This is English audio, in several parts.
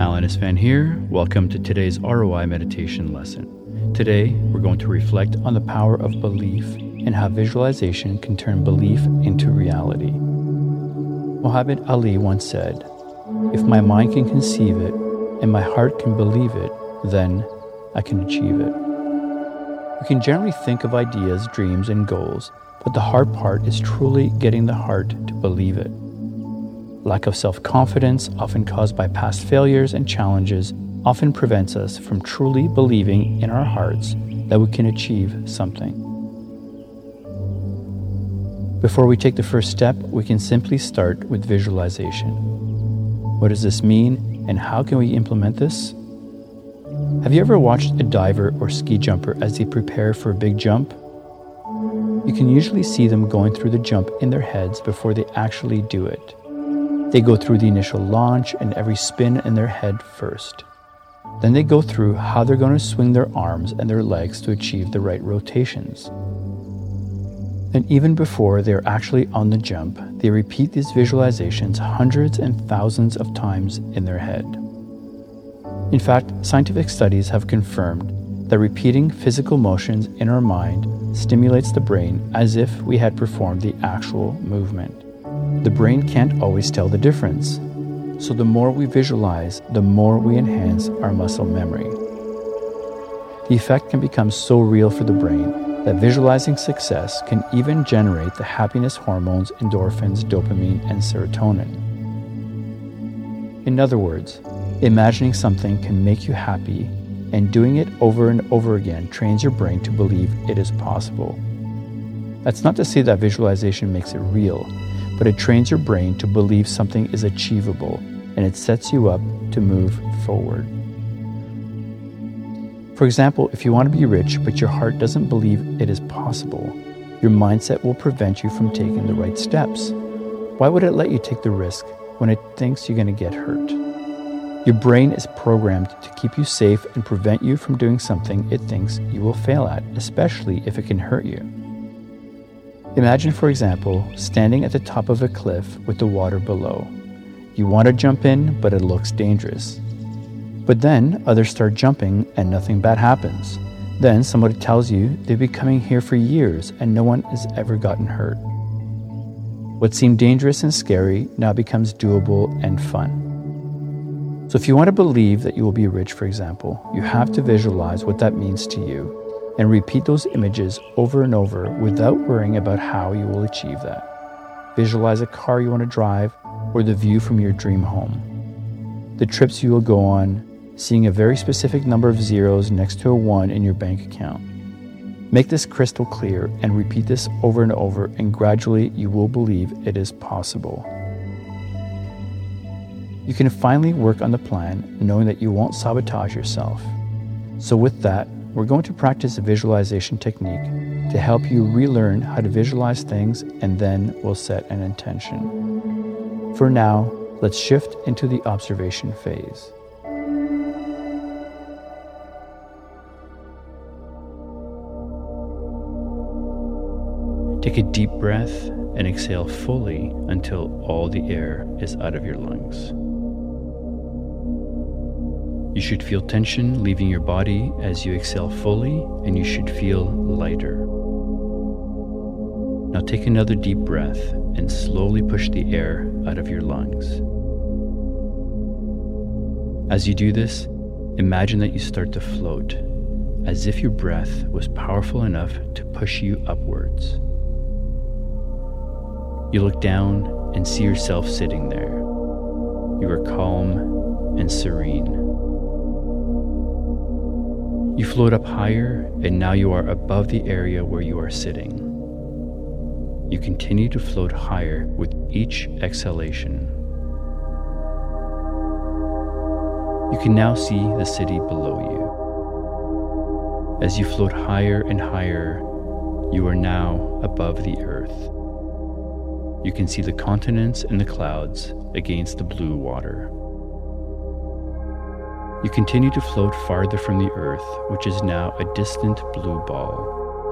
Alan Isfan here. Welcome to today's ROI meditation lesson. Today, we're going to reflect on the power of belief and how visualization can turn belief into reality. Muhammad Ali once said, "If my mind can conceive it and my heart can believe it, then I can achieve it." We can generally think of ideas, dreams, and goals, but the hard part is truly getting the heart to believe it. Lack of self-confidence, often caused by past failures and challenges, often prevents us from truly believing in our hearts that we can achieve something. Before we take the first step, we can simply start with visualization. What does this mean, and how can we implement this? Have you ever watched a diver or ski jumper as they prepare for a big jump? You can usually see them going through the jump in their heads before they actually do it. They go through the initial launch and every spin in their head first. Then they go through how they're going to swing their arms and their legs to achieve the right rotations. And even before they're actually on the jump, they repeat these visualizations hundreds and thousands of times in their head. In fact, scientific studies have confirmed that repeating physical motions in our mind stimulates the brain as if we had performed the actual movement. The brain can't always tell the difference. So the more we visualize, the more we enhance our muscle memory. The effect can become so real for the brain that visualizing success can even generate the happiness hormones endorphins, dopamine, and serotonin. In other words, imagining something can make you happy, and doing it over and over again trains your brain to believe it is possible. That's not to say that visualization makes it real, but it trains your brain to believe something is achievable, and it sets you up to move forward. For example, if you want to be rich but your heart doesn't believe it is possible, your mindset will prevent you from taking the right steps. Why would it let you take the risk when it thinks you're going to get hurt? Your brain is programmed to keep you safe and prevent you from doing something it thinks you will fail at, especially if it can hurt you. Imagine, for example, standing at the top of a cliff with the water below. You want to jump in, but it looks dangerous. But then others start jumping and nothing bad happens. Then somebody tells you they've been coming here for years and no one has ever gotten hurt. What seemed dangerous and scary now becomes doable and fun. So if you want to believe that you will be rich, for example, you have to visualize what that means to you and repeat those images over and over without worrying about how you will achieve that. Visualize a car you want to drive or the view from your dream home. The trips you will go on, seeing a very specific number of zeros next to a 1 in your bank account. Make this crystal clear and repeat this over and over, and gradually you will believe it is possible. You can finally work on the plan knowing that you won't sabotage yourself. So with that, we're going to practice a visualization technique to help you relearn how to visualize things, and then we'll set an intention. For now, let's shift into the observation phase. Take a deep breath and exhale fully until all the air is out of your lungs. You should feel tension leaving your body as you exhale fully, and you should feel lighter. Now take another deep breath and slowly push the air out of your lungs. As you do this, imagine that you start to float, as if your breath was powerful enough to push you upwards. You look down and see yourself sitting there. You are calm and serene. You float up higher, and now you are above the area where you are sitting. You continue to float higher with each exhalation. You can now see the city below you. As you float higher and higher, you are now above the earth. You can see the continents and the clouds against the blue water. You continue to float farther from the earth, which is now a distant blue ball.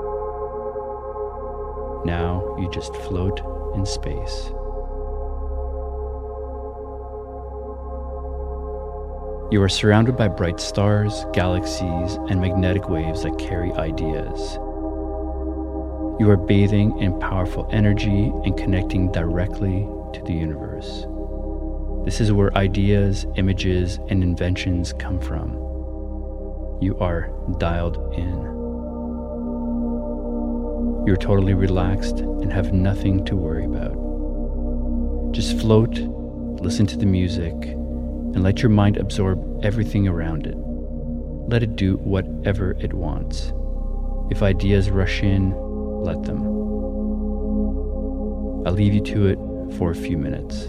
Now you just float in space. You are surrounded by bright stars, galaxies, and magnetic waves that carry ideas. You are bathing in powerful energy and connecting directly to the universe. This is where ideas, images, and inventions come from. You are dialed in. You're totally relaxed and have nothing to worry about. Just float, listen to the music, and let your mind absorb everything around it. Let it do whatever it wants. If ideas rush in, let them. I'll leave you to it for a few minutes.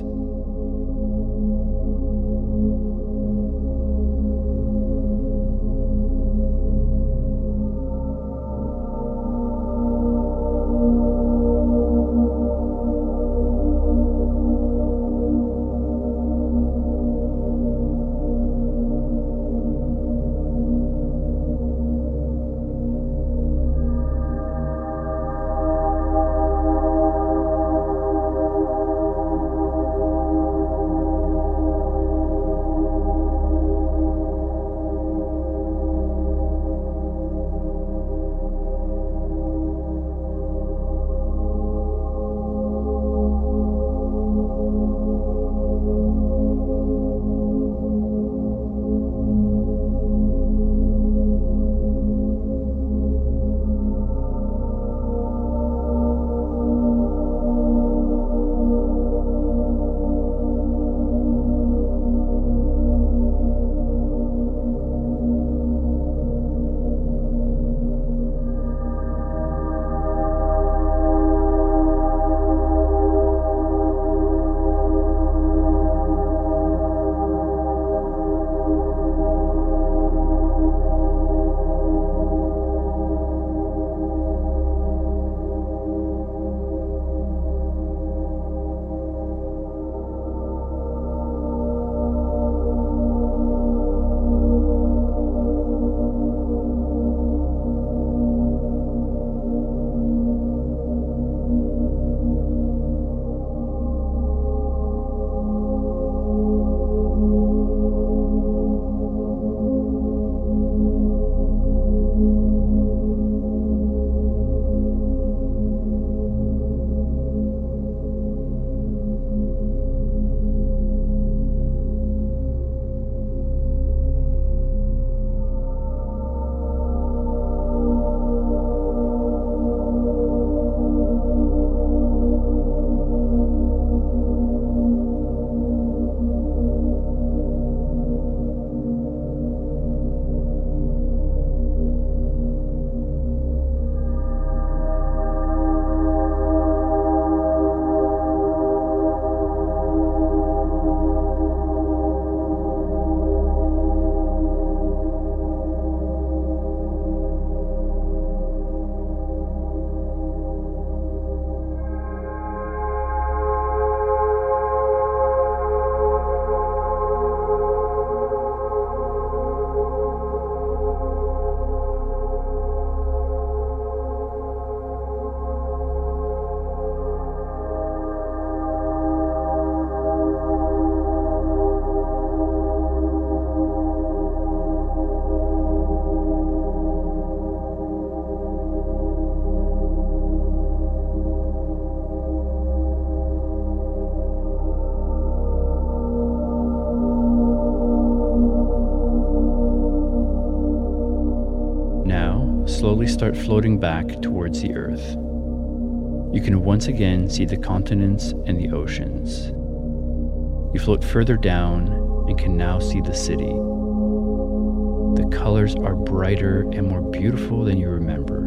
Slowly start floating back towards the earth. You can once again see the continents and the oceans. You float further down and can now see the city. The colors are brighter and more beautiful than you remember.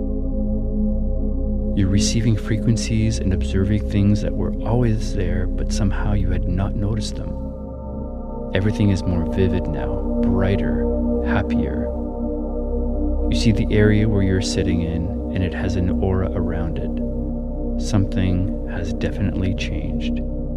You're receiving frequencies and observing things that were always there, but somehow you had not noticed them. Everything is more vivid now, brighter, happier. You see the area where you're sitting in, and it has an aura around it. Something has definitely changed.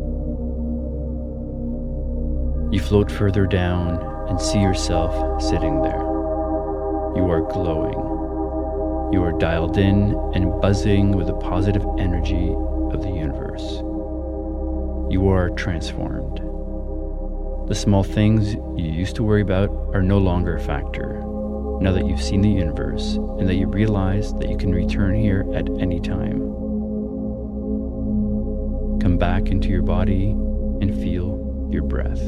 You float further down and see yourself sitting there. You are glowing. You are dialed in and buzzing with the positive energy of the universe. You are transformed. The small things you used to worry about are no longer a factor, now that you've seen the universe and that you realize that you can return here at any time. Come back into your body and feel your breath.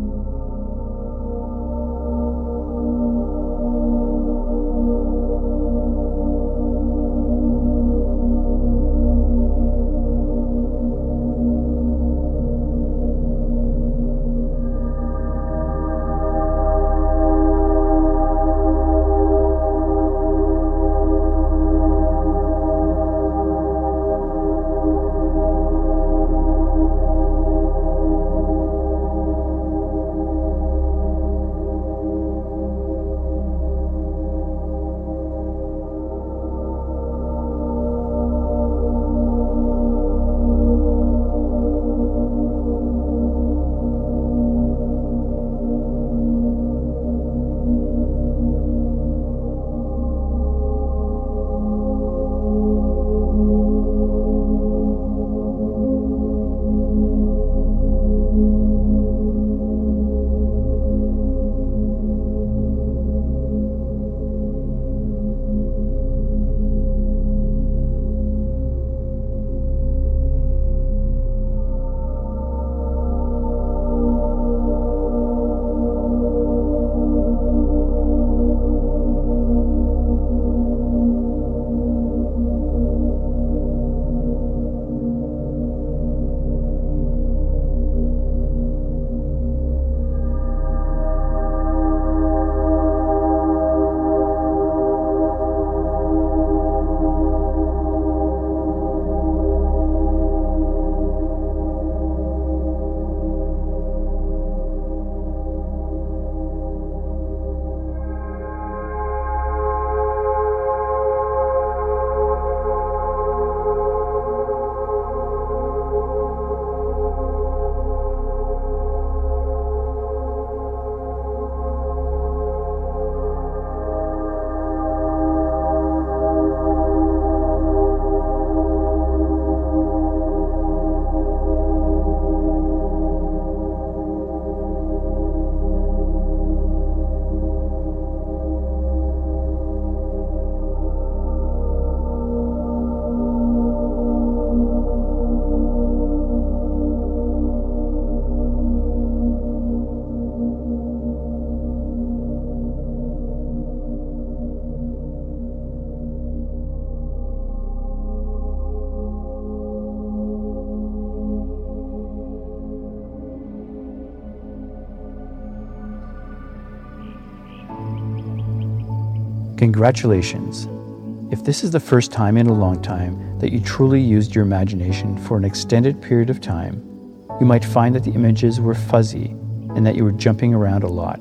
Congratulations! If this is the first time in a long time that you truly used your imagination for an extended period of time, you might find that the images were fuzzy and that you were jumping around a lot,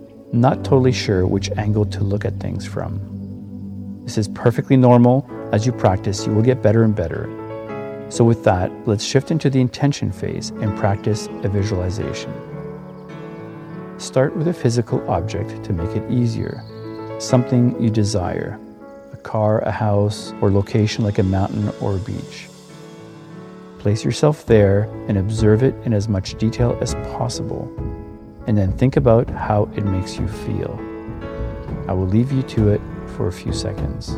not totally sure which angle to look at things from. This is perfectly normal. As you practice, you will get better and better. So with that, let's shift into the intention phase and practice a visualization. Start with a physical object to make it easier. Something you desire, a car, a house, or location like a mountain or a beach. Place yourself there and observe it in as much detail as possible, and then think about how it makes you feel. I will leave you to it for a few seconds.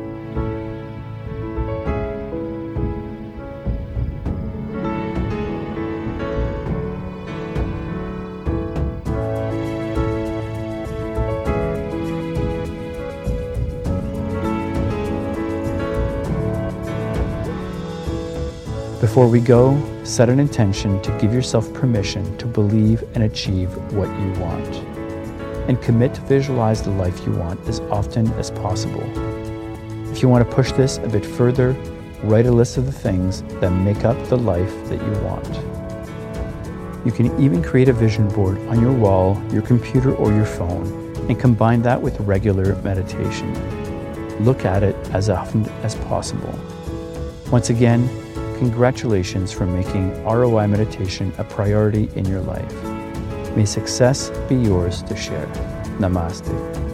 Before we go, set an intention to give yourself permission to believe and achieve what you want. And commit to visualize the life you want as often as possible. If you want to push this a bit further, write a list of the things that make up the life that you want. You can even create a vision board on your wall, your computer, or your phone, and combine that with regular meditation. Look at it as often as possible. Once again, congratulations for making ROI meditation a priority in your life. May success be yours to share. Namaste.